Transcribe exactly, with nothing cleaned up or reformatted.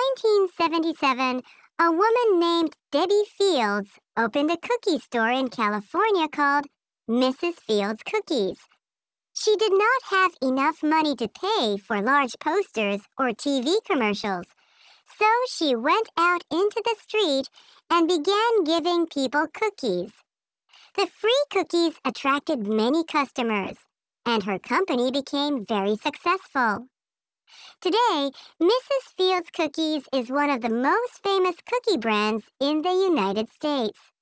nineteen seventy-seven, a woman named Debbie Fields opened a cookie store in California called Missus Fields Cookies. She did not have enough money to pay for large posters or T V commercials, so she went out into the street and began giving people cookies. The free cookies attracted many customers, and her company became very successful. Today, Missus Fields Cookies is one of the most famous cookie brands in the United States.